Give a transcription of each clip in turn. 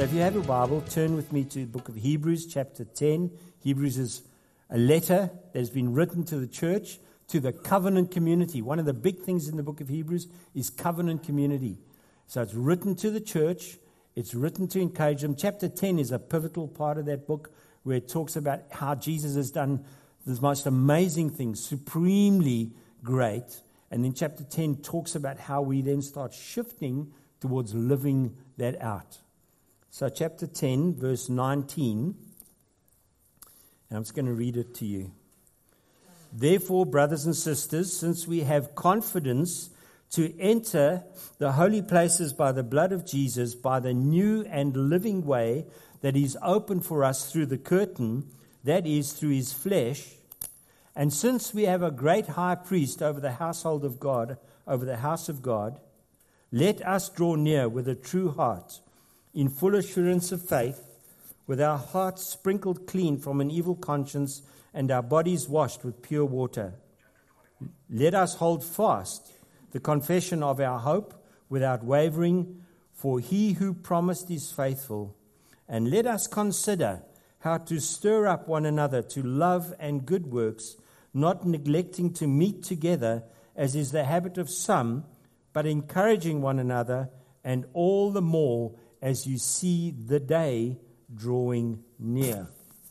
if you have your Bible, turn with me to the book of Hebrews, chapter 10. Hebrews is a letter that has been written to the church, to the covenant community. One of the big things in the book of Hebrews is covenant community. So it's written to the church. It's written to encourage them. Chapter 10 is a pivotal part of that book where it talks about how Jesus has done the most amazing things, supremely great. And then chapter 10 talks about how we then start shifting towards living that out. So chapter 10, verse 19, and I'm just going to read it to you. Therefore, brothers and sisters, since we have confidence to enter the holy places by the blood of Jesus, by the new and living way that is open for us through the curtain, that is, through his flesh, and since we have a great high priest over the household of God, over the house of God, let us draw near with a true heart, in full assurance of faith, with our hearts sprinkled clean from an evil conscience and our bodies washed with pure water. Let us hold fast the confession of our hope without wavering, for he who promised is faithful. And let us consider how to stir up one another to love and good works, not neglecting to meet together, as is the habit of some, but encouraging one another, and all the more as you see the day drawing near.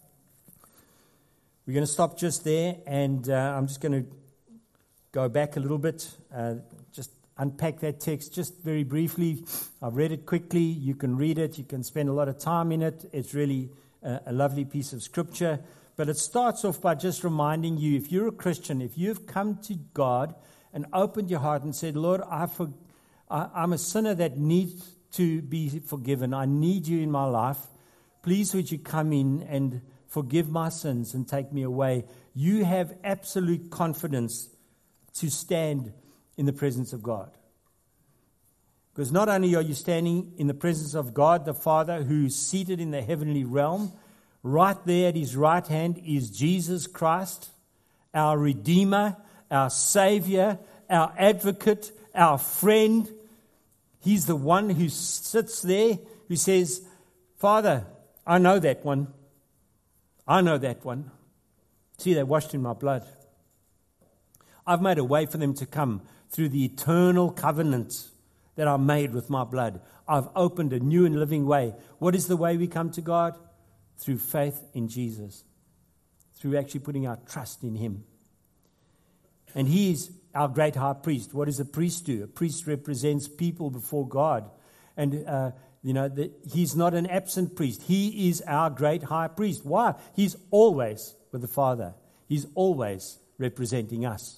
We're going to stop just there, and I'm just going to go back a little bit, just unpack that text just very briefly. I've read it quickly. You can read it. You can spend a lot of time in it. It's really a lovely piece of scripture. But it starts off by just reminding you, if you're a Christian, if you've come to God and opened your heart and said, Lord, I'm a sinner that needs to be forgiven. I need you in my life. Please would you come in and forgive my sins and take me away. You have absolute confidence to stand in the presence of God. Because not only are you standing in the presence of God the Father, who's seated in the heavenly realm, right there at his right hand is Jesus Christ, our Redeemer, our Savior, our Advocate, our friend. He's the one who sits there, who says, Father, I know that one. I know that one. See, they washed in my blood. I've made a way for them to come through the eternal covenant that I made with my blood. I've opened a new and living way. What is the way we come to God? Through faith in Jesus. Through actually putting our trust in him. And he is our great high priest. What does a priest do? A priest represents people before God. And, he's not an absent priest. He is our great high priest. Why? He's always with the Father. He's always representing us.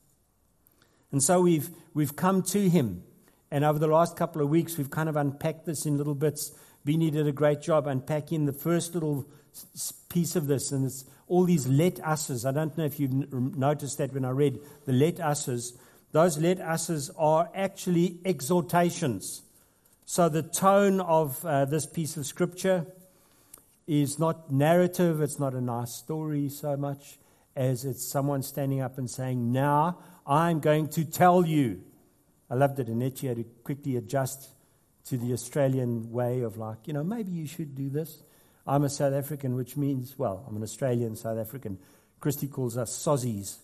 And so we've come to him. And over the last couple of weeks, we've kind of unpacked this in little bits. Beanie did a great job unpacking the first little piece of this. And it's all these let us's. I don't know if you've noticed that when I read the let us's. Those let us's are actually exhortations. So the tone of this piece of scripture is not narrative. It's not a nice story so much as it's someone standing up and saying, now I'm going to tell you. I loved it. Annette had to quickly adjust to the Australian way of maybe you should do this. I'm a South African, which means, I'm an Australian South African. Christy calls us sozzies.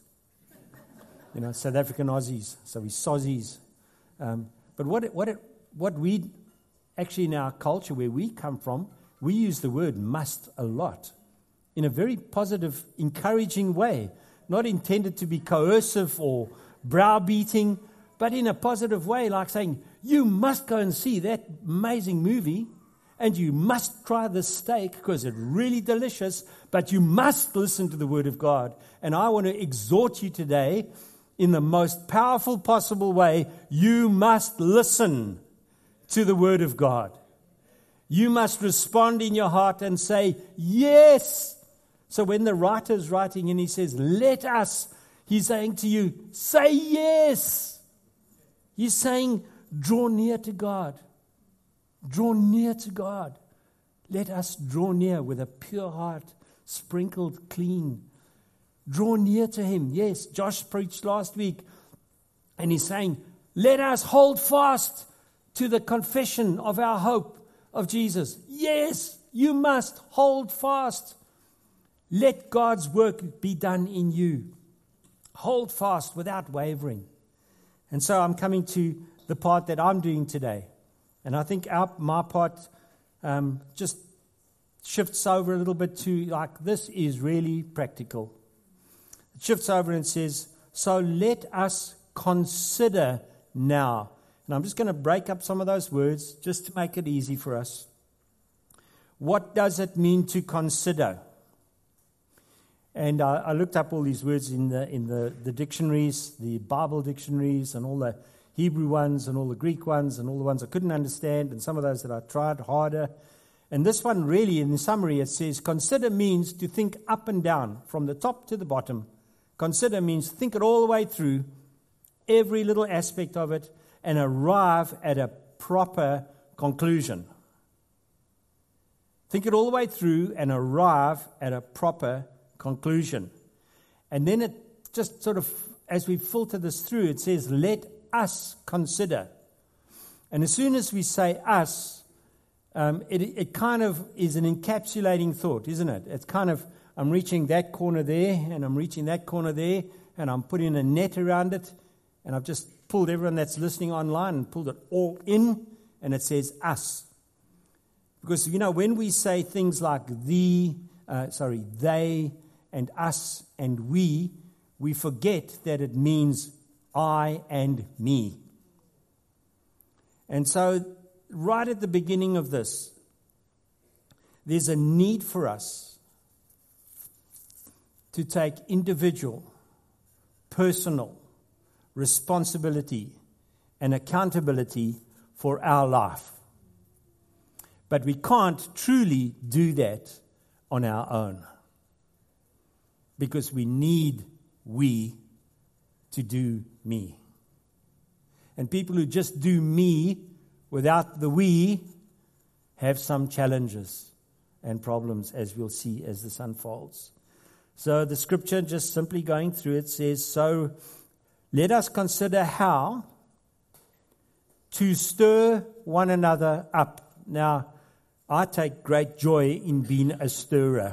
South African Aussies. So we sozzies. But what we actually in our culture where we come from, we use the word must a lot in a very positive, encouraging way, not intended to be coercive or browbeating, but in a positive way, like saying, you must go and see that amazing movie, and you must try this steak because it's really delicious, but you must listen to the Word of God. And I want to exhort you today in the most powerful possible way, you must listen to the Word of God. You must respond in your heart and say, yes. So when the writer's writing and he says, let us, he's saying to you, say yes. He's saying, draw near to God. Draw near to God. Let us draw near with a pure heart, sprinkled clean. Draw near to him. Yes, Josh preached last week, and he's saying, let us hold fast to the confession of our hope of Jesus. Yes, you must hold fast. Let God's work be done in you. Hold fast without wavering. And so I'm coming to the part that I'm doing today. And I think my part just shifts over a little bit to like, this is really practical. It shifts over and says, so let us consider now. And I'm just going to break up some of those words just to make it easy for us. What does it mean to consider? And I looked up all these words in the dictionaries, the Bible dictionaries, and all the Hebrew ones, and all the Greek ones, and all the ones I couldn't understand, and some of those that I tried harder. And this one really, in the summary, it says, consider means to think up and down, from the top to the bottom. Consider means think it all the way through, every little aspect of it, and arrive at a proper conclusion. Think it all the way through and arrive at a proper conclusion. And then it just sort of, as we filter this through, it says, let us consider. And as soon as we say us, it kind of is an encapsulating thought, isn't it? It's kind of, I'm reaching that corner there, and I'm reaching that corner there, and I'm putting a net around it, and I've just pulled everyone that's listening online and pulled it all in, and it says us. Because, when we say things like they and us and we forget that it means I and me. And so, right at the beginning of this, there's a need for us to take individual, personal responsibility and accountability for our life. But we can't truly do that on our own, because we need we to do me. And people who just do me without the we have some challenges and problems, as we'll see as this unfolds. So the scripture, just simply going through it, says, so let us consider how to stir one another up. Now, I take great joy in being a stirrer.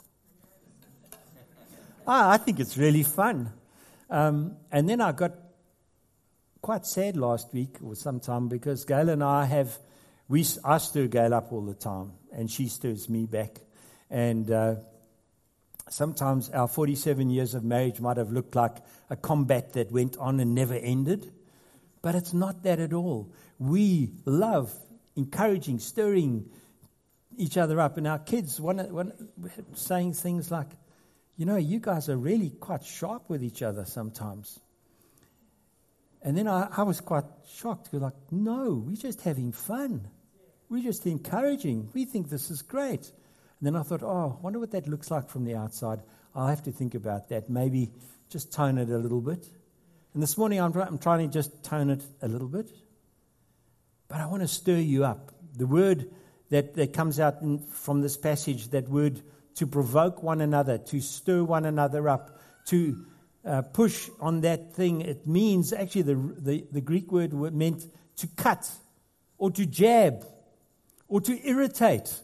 I think it's really fun. And then I got quite sad last week or sometime, because Gail and I stir Gail up all the time, and she stirs me back. And sometimes our 47 years of marriage might have looked like a combat that went on and never ended. But it's not that at all. We love encouraging, stirring each other up. And our kids, one saying things like, you guys are really quite sharp with each other sometimes. And then I was quite shocked. We're like, no, we're just having fun. We're just encouraging. We think this is great. And then I thought, I wonder what that looks like from the outside. I'll have to think about that. Maybe just tone it a little bit. And this morning I'm trying to just tone it a little bit. But I want to stir you up. The word that comes out from this passage, that word to provoke one another, to stir one another up, to push on that thing. It means, actually the Greek word meant to cut or to jab or to irritate.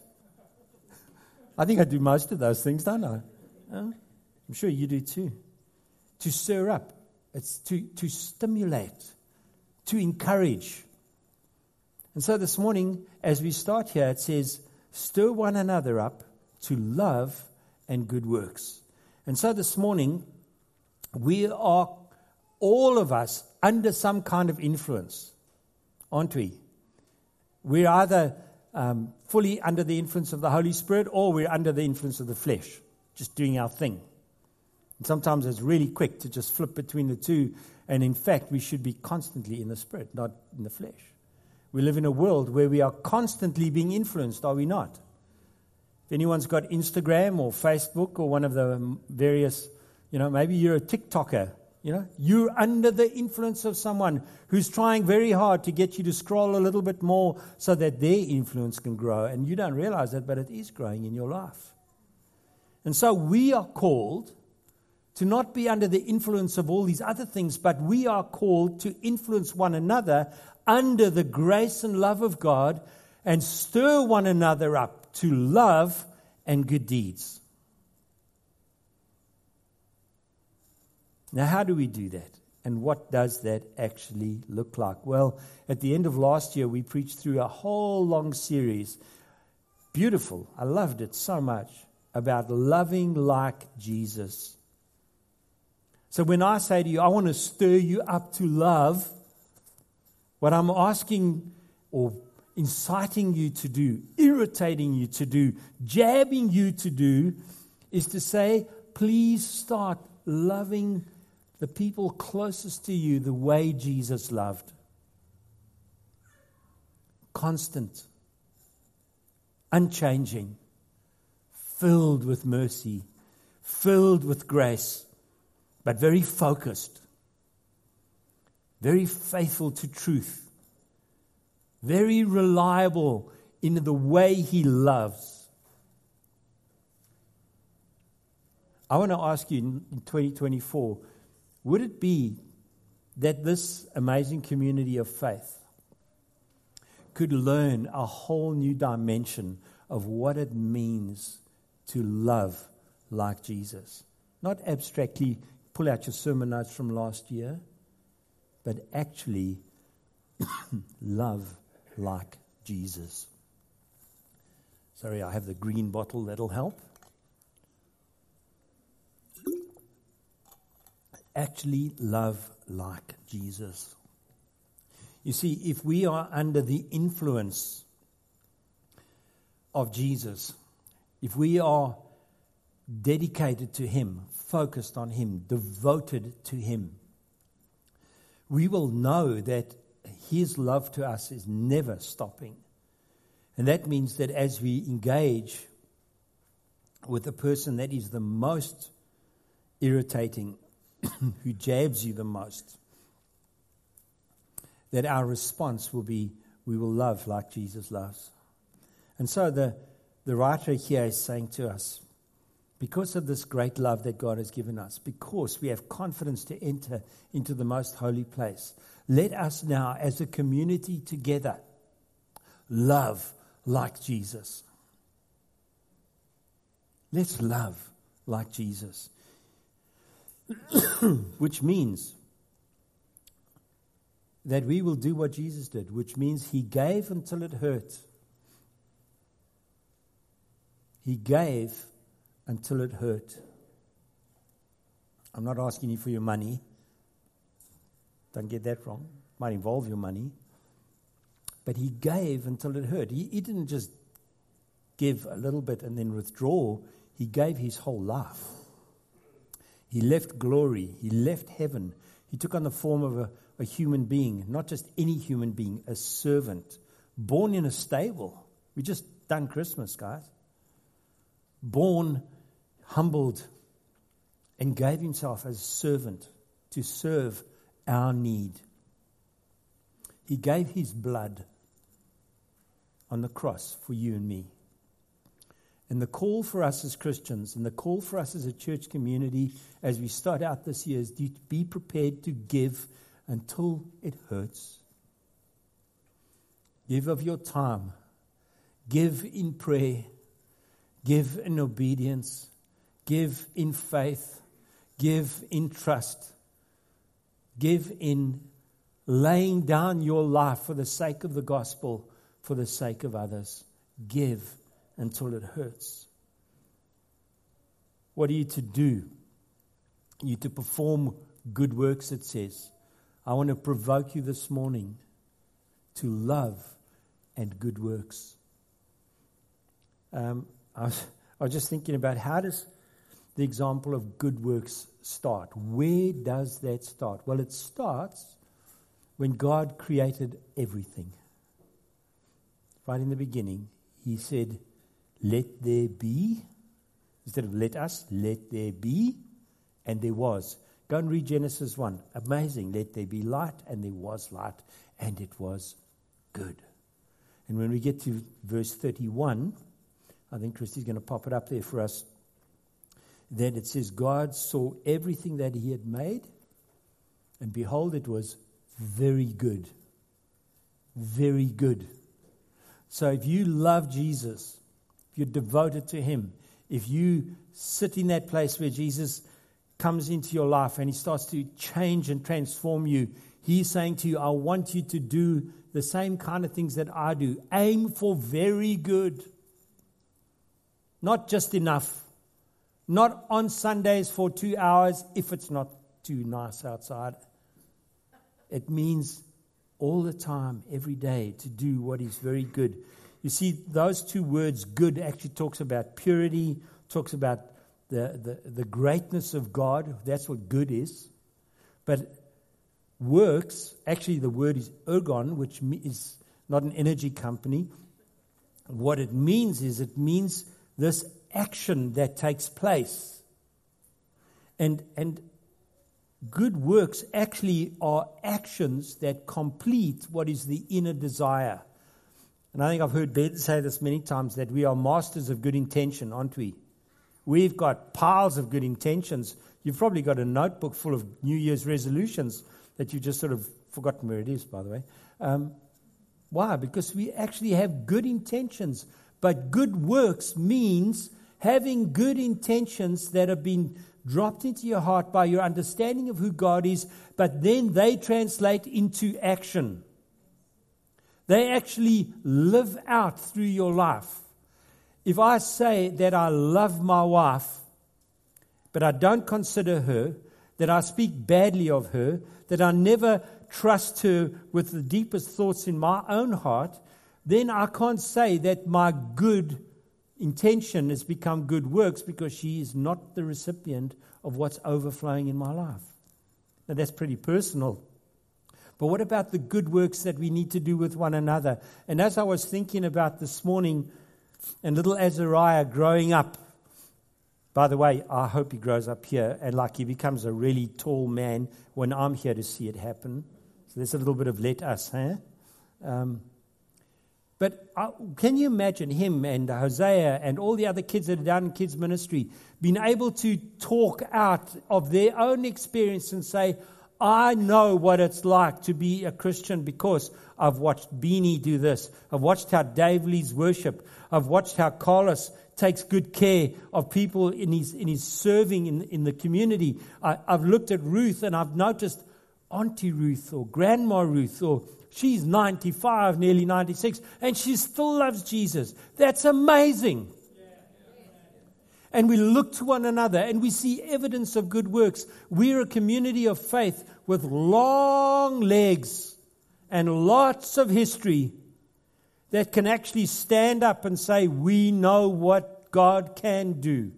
I think I do most of those things, don't I? I'm sure you do too. To stir up. It's to stimulate, to encourage. And so this morning, as we start here, it says, stir one another up to love and good works. And so this morning, we are, all of us, under some kind of influence, aren't we? We're either fully under the influence of the Holy Spirit, or we're under the influence of the flesh, just doing our thing. And sometimes it's really quick to just flip between the two, and in fact, we should be constantly in the Spirit, not in the flesh. We live in a world where we are constantly being influenced, are we not? If anyone's got Instagram or Facebook or one of the various, maybe you're a TikToker, you're under the influence of someone who's trying very hard to get you to scroll a little bit more so that their influence can grow. And you don't realize that, but it is growing in your life. And so we are called to not be under the influence of all these other things, but we are called to influence one another under the grace and love of God, and stir one another up to love and good deeds. Now, how do we do that? And what does that actually look like? Well, at the end of last year, we preached through a whole long series. Beautiful. I loved it so much. About loving like Jesus. So when I say to you, I want to stir you up to love, what I'm asking or inciting you to do, irritating you to do, jabbing you to do, is to say, please start loving the people closest to you the way Jesus loved. Constant, unchanging, filled with mercy, filled with grace, but very focused, very faithful to truth, very reliable in the way he loves. I want to ask you in 2024, would it be that this amazing community of faith could learn a whole new dimension of what it means to love like Jesus? Not abstractly pull out your sermon notes from last year, but actually love like Jesus. Sorry, I have the green bottle, that'll help. Actually love like Jesus. You see, if we are under the influence of Jesus, if we are dedicated to him, focused on him, devoted to him, we will know that his love to us is never stopping. And that means that as we engage with the person that is the most irritating, who jabs you the most, that our response will be, we will love like Jesus loves. And so the writer here is saying to us, because of this great love that God has given us, because we have confidence to enter into the most holy place, let us now, as a community together, love like Jesus. Let's love like Jesus. Which means that we will do what Jesus did, which means he gave until it hurt. He gave until it hurt. I'm not asking you for your money. Don't get that wrong. It might involve your money. But he gave until it hurt. He didn't just give a little bit and then withdraw. He gave his whole life. He left glory. He left heaven. He took on the form of a human being, not just any human being, a servant, born in a stable. We just done Christmas, guys. Born, humbled, and gave himself as a servant to serve our need. He gave his blood on the cross for you and me. And the call for us as Christians and the call for us as a church community as we start out this year is to be prepared to give until it hurts. Give of your time. Give in prayer. Give in obedience. Give in faith. Give in trust. Give in laying down your life for the sake of the gospel, for the sake of others. Give until it hurts. What are you to do? You to perform good works, it says. I want to provoke you this morning to love and good works. I was just thinking about, how does the example of good works start? Where does that start? Well, it starts when God created everything. Right in the beginning, he said, let there be. Instead of let us, let there be. And there was. Go and read Genesis 1. Amazing. Let there be light, and there was light, and it was good. And when we get to verse 31, I think Christy's going to pop it up there for us. Then it says, God saw everything that he had made, and behold, it was very good. Very good. So if you love Jesus, if you're devoted to Him, if you sit in that place where Jesus comes into your life and He starts to change and transform you, He's saying to you, I want you to do the same kind of things that I do. Aim for very good. Not just enough. Not on Sundays for 2 hours if it's not too nice outside. It means all the time, every day, to do what is very good. You see, those two words, good, actually talks about purity, talks about the greatness of God. That's what good is. But works, actually the word is ergon, which is not an energy company. What it means is this action that takes place. And good works actually are actions that complete what is the inner desire. And I think I've heard Ben say this many times, that we are masters of good intention, aren't we? We've got piles of good intentions. You've probably got a notebook full of New Year's resolutions that you just sort of forgotten where it is, by the way. Why? Because we actually have good intentions. But good works means having good intentions that have been dropped into your heart by your understanding of who God is, but then they translate into action. They actually live out through your life. If I say that I love my wife, but I don't consider her, that I speak badly of her, that I never trust her with the deepest thoughts in my own heart, then I can't say that my good intention has become good works, because she is not the recipient of what's overflowing in my life. Now that's pretty personal. But what about the good works that we need to do with one another? And as I was thinking about this morning, and little Azariah growing up, by the way, I hope he grows up here and like he becomes a really tall man when I'm here to see it happen. So there's a little bit of let us, huh? But can you imagine him and Hosea and all the other kids that are down in kids ministry being able to talk out of their own experience and say, I know what it's like to be a Christian because I've watched Beanie do this. I've watched how Dave leads worship. I've watched how Carlos takes good care of people in his serving in the community. I've looked at Ruth and I've noticed Auntie Ruth or Grandma Ruth, or she's 95, nearly 96, and she still loves Jesus. That's amazing. And we look to one another and we see evidence of good works. We're a community of faith with long legs and lots of history that can actually stand up and say, we know what God can do.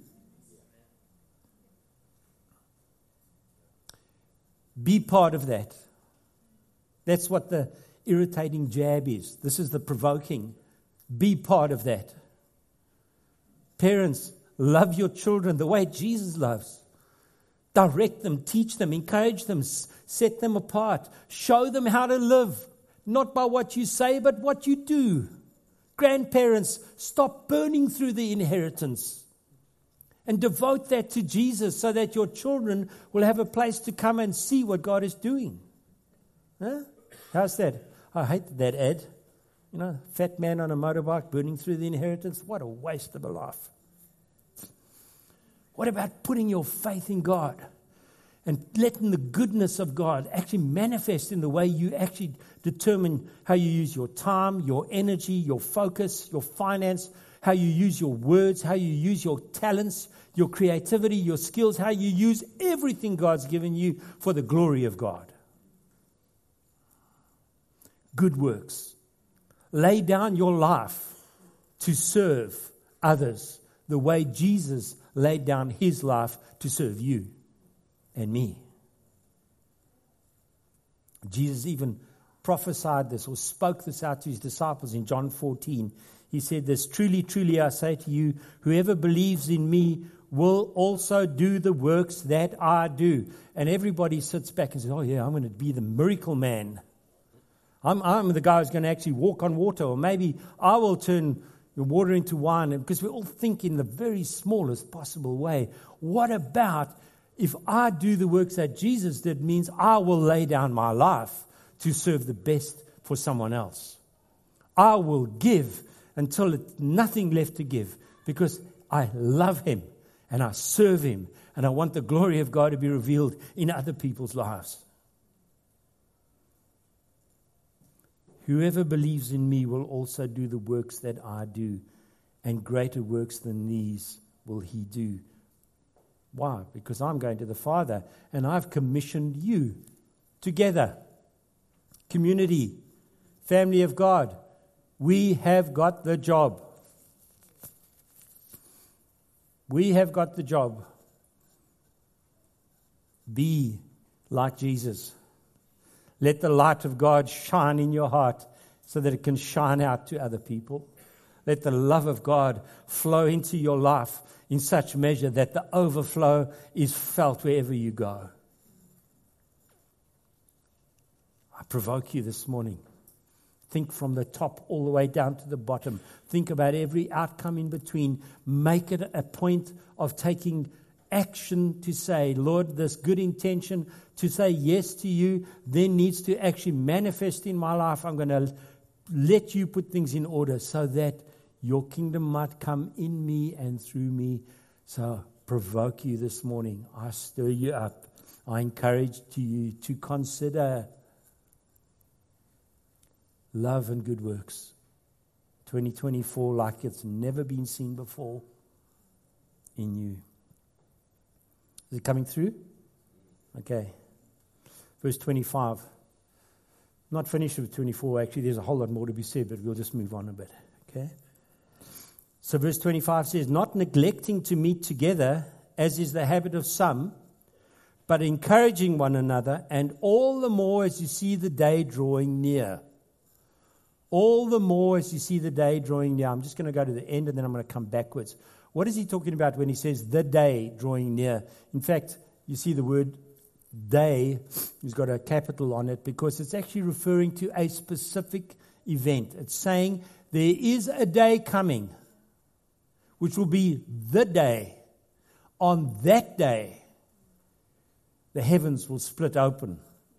Be part of that. That's what the irritating jab is. This is the provoking. Be part of that. Parents, love your children the way Jesus loves. Direct them, teach them, encourage them, set them apart. Show them how to live, not by what you say, but what you do. Grandparents, stop burning through the inheritance and devote that to Jesus so that your children will have a place to come and see what God is doing. Huh? How's that? I hate that ad. You know, fat man on a motorbike burning through the inheritance. What a waste of a life. What about putting your faith in God and letting the goodness of God actually manifest in the way you actually determine how you use your time, your energy, your focus, your finance, how you use your words, how you use your talents, your creativity, your skills, how you use everything God's given you for the glory of God. Good works. Lay down your life to serve others the way Jesus laid down his life to serve you and me. Jesus even prophesied this or spoke this out to his disciples in John 14. He said this, truly, truly, I say to you, whoever believes in me will also do the works that I do. And everybody sits back and says, oh yeah, I'm going to be the miracle man. I'm the guy who's going to actually walk on water, or maybe I will turn the water into wine, because we all think in the very smallest possible way. What about if I do the works that Jesus did? Means I will lay down my life to serve the best for someone else. I will give until it's nothing left to give, because I love Him and I serve Him and I want the glory of God to be revealed in other people's lives. Whoever believes in me will also do the works that I do, and greater works than these will he do. Why? Because I'm going to the Father, and I've commissioned you together. Community, family of God, we have got the job. We have got the job. Be like Jesus. Let the light of God shine in your heart so that it can shine out to other people. Let the love of God flow into your life in such measure that the overflow is felt wherever you go. I provoke you this morning. Think from the top all the way down to the bottom. Think about every outcome in between. Make it a point of taking action to say, Lord, this good intention to say yes to you then needs to actually manifest in my life. I'm going to let you put things in order so that your kingdom might come in me and through me. So provoke you this morning. I stir you up. I encourage you to consider love and good works. 2024 like it's never been seen before in you. Is it coming through? Okay. Verse 25. Not finished with 24, actually. There's a whole lot more to be said, but we'll just move on a bit. Okay? So verse 25 says, not neglecting to meet together, as is the habit of some, but encouraging one another, and all the more as you see the day drawing near. All the more as you see the day drawing near. I'm just going to go to the end, and then I'm going to come backwards. What is he talking about when he says the day drawing near? In fact, you see the word day, he's got a capital on it because it's actually referring to a specific event. It's saying there is a day coming which will be the day. On that day, the heavens will split open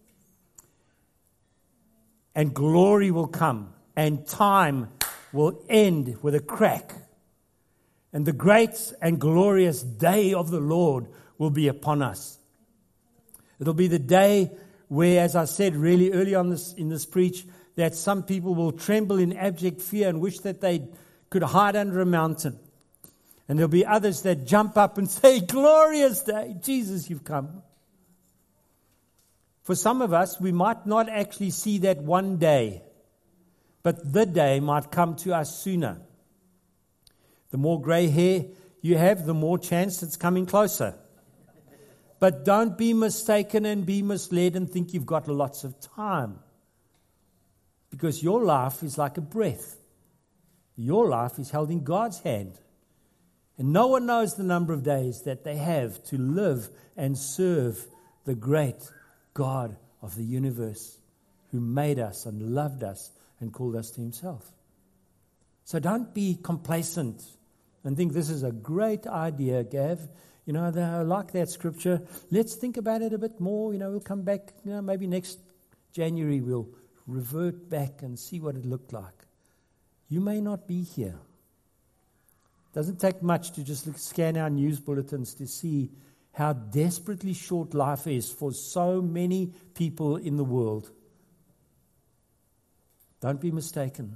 and glory will come and time will end with a crack. And the great and glorious day of the Lord will be upon us. It'll be the day where, as I said really early on in this preach, that some people will tremble in abject fear and wish that they could hide under a mountain. And there'll be others that jump up and say, glorious day, Jesus, you've come. For some of us, we might not actually see that one day, but the day might come to us sooner. The more grey hair you have, the more chance it's coming closer. But don't be mistaken and be misled and think you've got lots of time. Because your life is like a breath. Your life is held in God's hand. And no one knows the number of days that they have to live and serve the great God of the universe who made us and loved us and called us to Himself. So don't be complacent and think this is a great idea, Gav. You know, I like that scripture. Let's think about it a bit more. You know, we'll come back, maybe next January we'll revert back and see what it looked like. You may not be here. It doesn't take much to just scan our news bulletins to see how desperately short life is for so many people in the world. Don't be mistaken.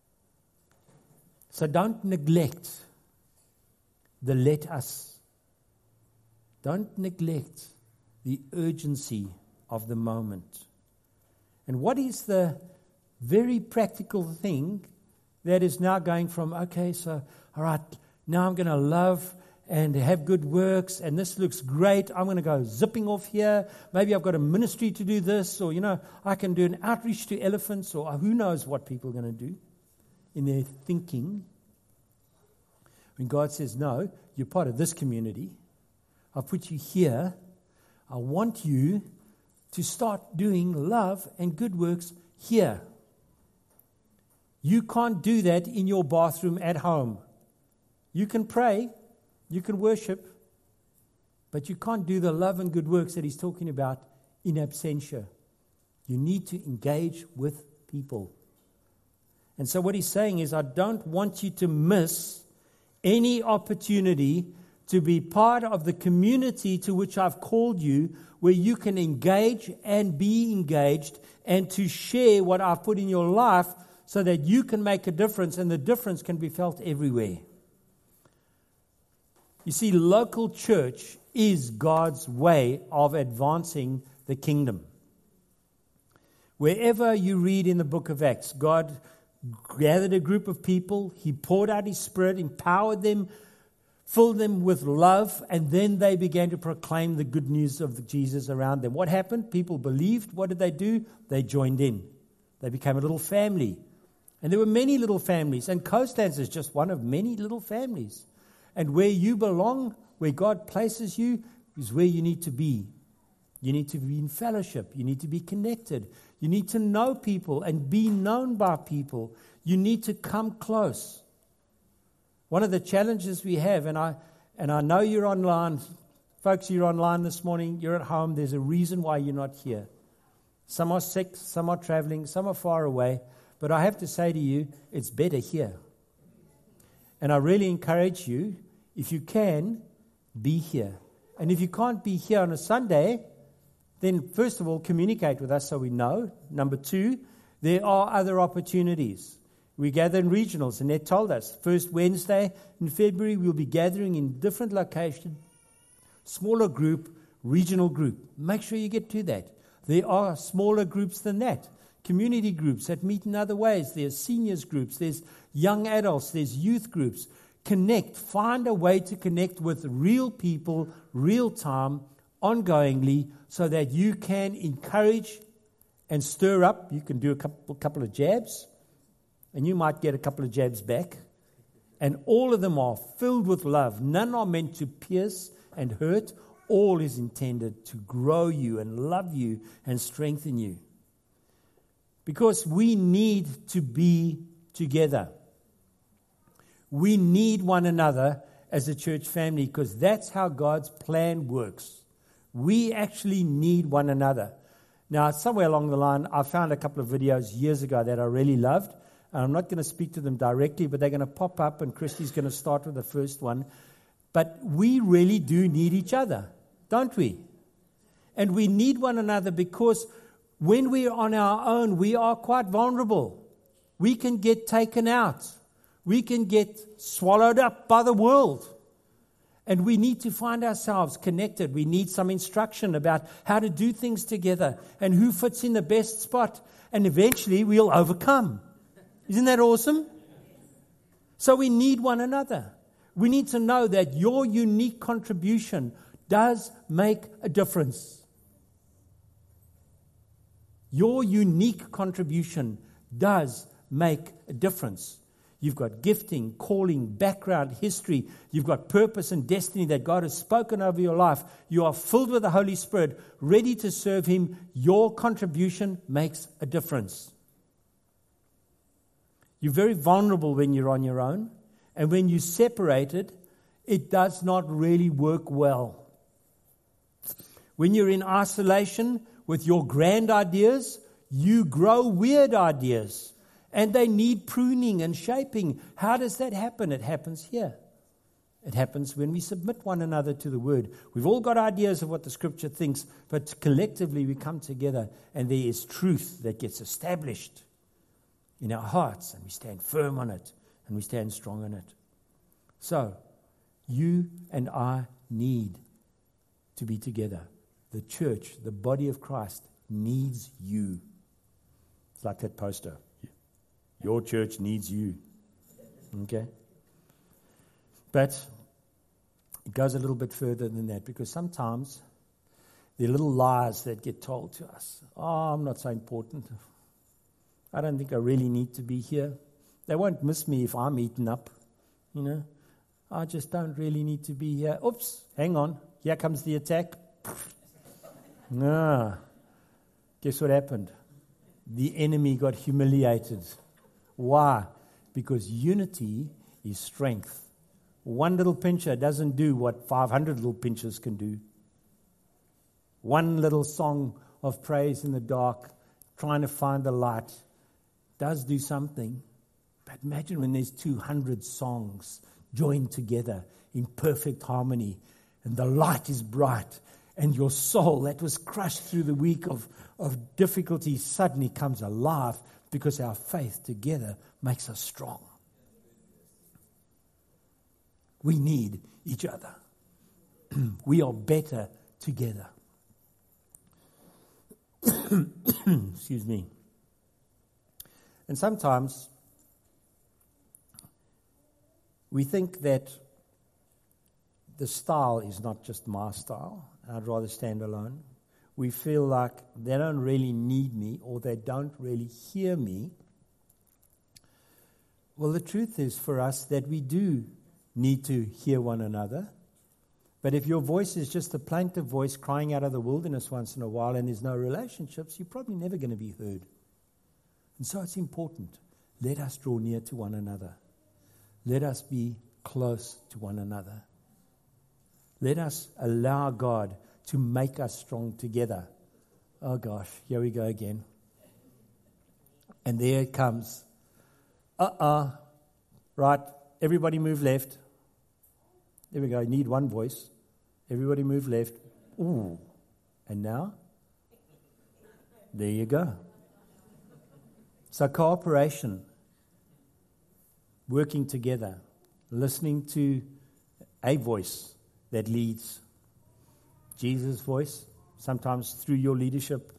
So don't neglect the let us. Don't neglect the urgency of the moment. And what is the very practical thing that is now going from, okay, so, all right, now I'm going to love and have good works, and this looks great. I'm going to go zipping off here. Maybe I've got a ministry to do this, or, I can do an outreach to elephants, or who knows what people are going to do in their thinking. When God says, no, you're part of this community. I've put you here. I want you to start doing love and good works here. You can't do that in your bathroom at home. You can pray, you can worship, but you can't do the love and good works that He's talking about in absentia. You need to engage with people. And so what he's saying is, I don't want you to miss any opportunity to be part of the community to which I've called you, where you can engage and be engaged and to share what I've put in your life so that you can make a difference, and the difference can be felt everywhere. You see, local church is God's way of advancing the kingdom. Wherever you read in the book of Acts, God gathered a group of people, He poured out His Spirit, empowered them, filled them with love, and then they began to proclaim the good news of Jesus around them. What happened? People believed. What did they do? They joined in. They became a little family. And there were many little families, and Coastlands is just one of many little families. And where you belong, where God places you, is where you need to be. You need to be in fellowship. You need to be connected. You need to know people and be known by people. You need to come close. One of the challenges we have, and I know you're online, folks, you're online this morning, you're at home, there's a reason why you're not here. Some are sick, some are traveling, some are far away, but I have to say to you, it's better here. And I really encourage you, if you can, be here. And if you can't be here on a Sunday, then first of all, communicate with us so we know. Number two, there are other opportunities. We gather in regionals, and Ned told us, first Wednesday in February, we'll be gathering in different locations, smaller group, regional group. Make sure you get to that. There are smaller groups than that, community groups that meet in other ways. There's seniors groups, there's young adults, there's youth groups. Connect, find a way to connect with real people, real time, ongoingly, so that you can encourage and stir up. You can do a couple of jabs, and you might get a couple of jabs back. And all of them are filled with love. None are meant to pierce and hurt. All is intended to grow you and love you and strengthen you. Because we need to be together. We need one another as a church family, because that's how God's plan works. We actually need one another. Now, somewhere along the line, I found a couple of videos years ago that I really loved. And I'm not going to speak to them directly, but they're going to pop up, and Christy's going to start with the first one. But we really do need each other, don't we? And we need one another because when we're on our own, we are quite vulnerable. We can get taken out. We can get swallowed up by the world. And we need to find ourselves connected. We need some instruction about how to do things together and who fits in the best spot. And eventually we'll overcome. Isn't that awesome? So we need one another. We need to know that your unique contribution does make a difference. Your unique contribution does make a difference. You've got gifting, calling, background, history. You've got purpose and destiny that God has spoken over your life. You are filled with the Holy Spirit, ready to serve Him. Your contribution makes a difference. You're very vulnerable when you're on your own. And when you're separated, it does not really work well. When you're in isolation with your grand ideas, you grow weird ideas. And they need pruning and shaping. How does that happen? It happens here. It happens when we submit one another to the Word. We've all got ideas of what the Scripture thinks, but collectively we come together and there is truth that gets established in our hearts, and we stand firm on it, and we stand strong on it. So, you and I need to be together. The church, the body of Christ, needs you. It's like that poster. Your church needs you. Okay? But it goes a little bit further than that, because sometimes there are little lies that get told to us. Oh, I'm not so important. I don't think I really need to be here. They won't miss me if I'm eaten up. You know, I just don't really need to be here. Oops, hang on. Here comes the attack. Guess what happened? The enemy got humiliated. Why? Because unity is strength. One little pincher doesn't do what 500 little pinchers can do. One little song of praise in the dark, trying to find the light, does do something, But imagine when there's 200 songs joined together in perfect harmony, and the light is bright, and your soul that was crushed through the week of difficulty suddenly comes alive because our faith together makes us strong. We need each other. We are better together. Excuse me. And sometimes we think that the style is not just my style. I'd rather stand alone. We feel like they don't really need me or they don't really hear me. Well, the truth is for us that we do need to hear one another. But if your voice is just a plaintive voice crying out of the wilderness once in a while and there's no relationships, you're probably never going to be heard. And so it's important. Let us draw near to one another. Let us be close to one another. Let us allow God to make us strong together. Oh gosh, here we go again. And there it comes. Right, everybody move left. There we go, you need one voice. Everybody move left. Ooh, and now? There you go. So cooperation, working together, listening to a voice that leads. Jesus' voice, sometimes through your leadership,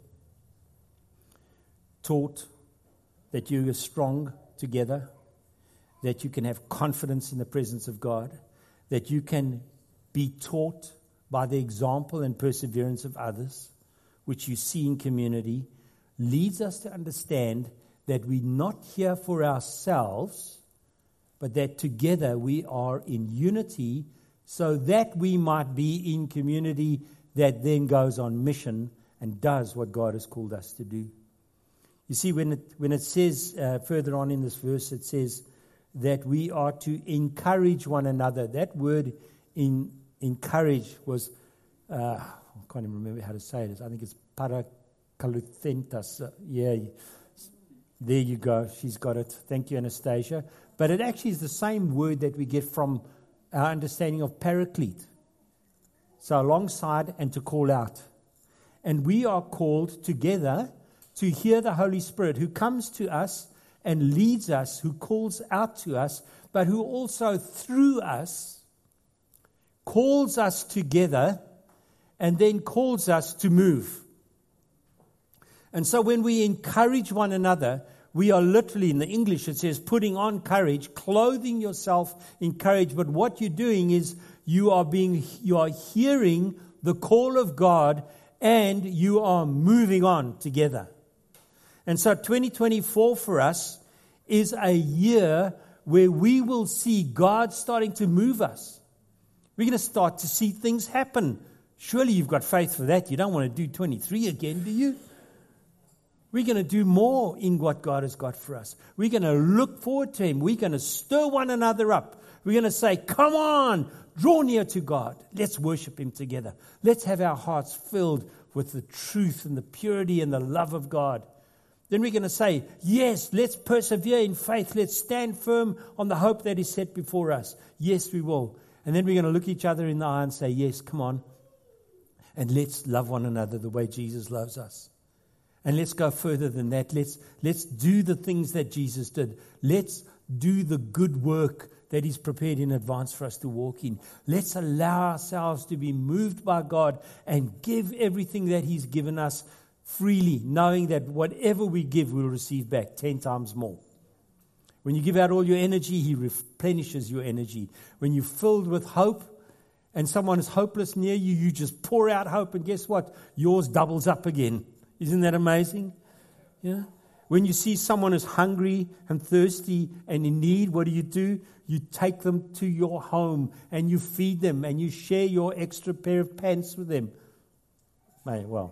taught that you are strong together, that you can have confidence in the presence of God, that you can be taught by the example and perseverance of others, which you see in community, leads us to understand that we're not here for ourselves, but that together we are in unity so that we might be in community that then goes on mission and does what God has called us to do. You see, when it says further on in this verse, it says that we are to encourage one another. That word encourage was, I can't even remember how to say it. I think it's parakaluthentas. Yeah, there you go. She's got it. Thank you, Anastasia. But it actually is the same word that we get from our understanding of paraclete. So alongside and to call out. And we are called together to hear the Holy Spirit who comes to us and leads us, who calls out to us, but who also through us calls us together and then calls us to move. And so when we encourage one another, we are literally, in the English it says, putting on courage, clothing yourself in courage. But what you're doing is you are hearing the call of God and you are moving on together. And so 2024 for us is a year where we will see God starting to move us. We're going to start to see things happen. Surely you've got faith for that. You don't want to do 23 again, do you? We're going to do more in what God has got for us. We're going to look forward to Him. We're going to stir one another up. We're going to say, come on, draw near to God. Let's worship Him together. Let's have our hearts filled with the truth and the purity and the love of God. Then we're going to say, yes, let's persevere in faith. Let's stand firm on the hope that is set before us. Yes, we will. And then we're going to look each other in the eye and say, yes, come on. And let's love one another the way Jesus loves us. And let's go further than that. Let's do the things that Jesus did. Let's do the good work that He's prepared in advance for us to walk in. Let's allow ourselves to be moved by God and give everything that He's given us freely, knowing that whatever we give, we'll receive back 10 times more. When you give out all your energy, He replenishes your energy. When you're filled with hope and someone is hopeless near you, you just pour out hope, and guess what? Yours doubles up again. Isn't that amazing? Yeah. When you see someone is hungry and thirsty and in need, what do? You take them to your home and you feed them and you share your extra pair of pants with them. Well,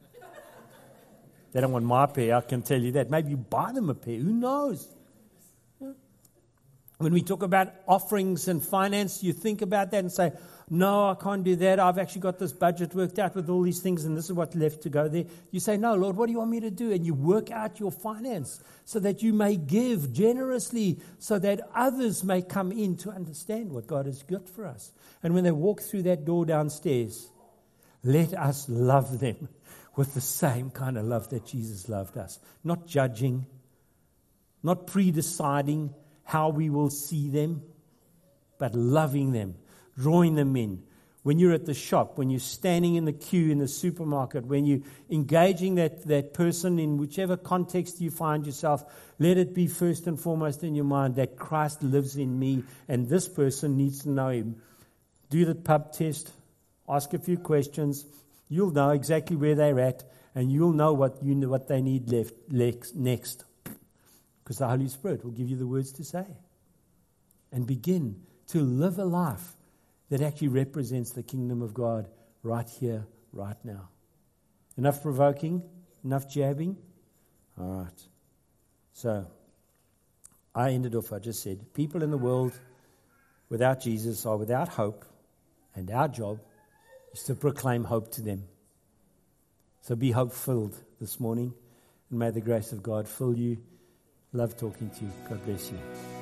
they don't want my pair, I can tell you that. Maybe you buy them a pair. Who knows? Yeah. When we talk about offerings and finance, you think about that and say, no, I can't do that. I've actually got this budget worked out with all these things, and this is what's left to go there. You say, no, Lord, what do you want me to do? And you work out your finance so that you may give generously, so that others may come in to understand what God has got for us. And when they walk through that door downstairs, let us love them with the same kind of love that Jesus loved us. Not judging, not pre-deciding how we will see them, but loving them, drawing them in. When you're at the shop, when you're standing in the queue in the supermarket, when you're engaging that person in whichever context you find yourself, let it be first and foremost in your mind that Christ lives in me and this person needs to know him. Do the pub test, ask a few questions. You'll know exactly where they're at, and you'll know what they need next. Because the Holy Spirit will give you the words to say. And begin to live a life that actually represents the kingdom of God right here, right now. Enough provoking? Enough jabbing? All right. So, I just said, people in the world without Jesus are without hope, and our job is to proclaim hope to them. So be hope-filled this morning, and may the grace of God fill you. Love talking to you. God bless you.